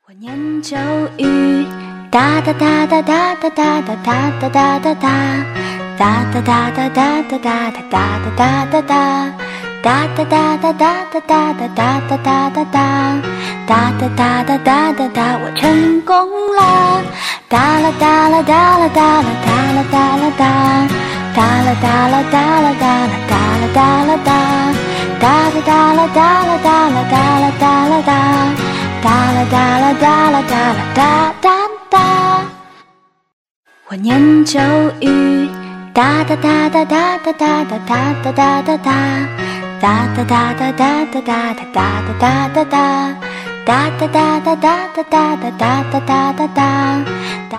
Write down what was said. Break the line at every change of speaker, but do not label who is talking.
我念咒语，哒哒哒哒哒哒哒哒哒哒哒哒哒，哒哒哒哒哒哒哒哒哒哒哒哒，哒哒哒哒哒哒哒哒哒哒哒哒哒，哒哒哒哒哒哒哒，我成功了！哒啦哒啦哒啦哒啦哒啦哒啦哒，哒啦哒啦哒啦哒啦哒啦哒啦哒，哒哒哒啦哒啦哒啦哒啦哒啦哒。哒啦哒啦哒啦哒啦哒哒哒，我念咒语，哒哒哒哒哒哒哒哒哒哒哒哒哒，哒哒哒哒哒哒哒哒哒哒哒哒，哒哒哒哒哒哒哒哒哒哒哒哒哒。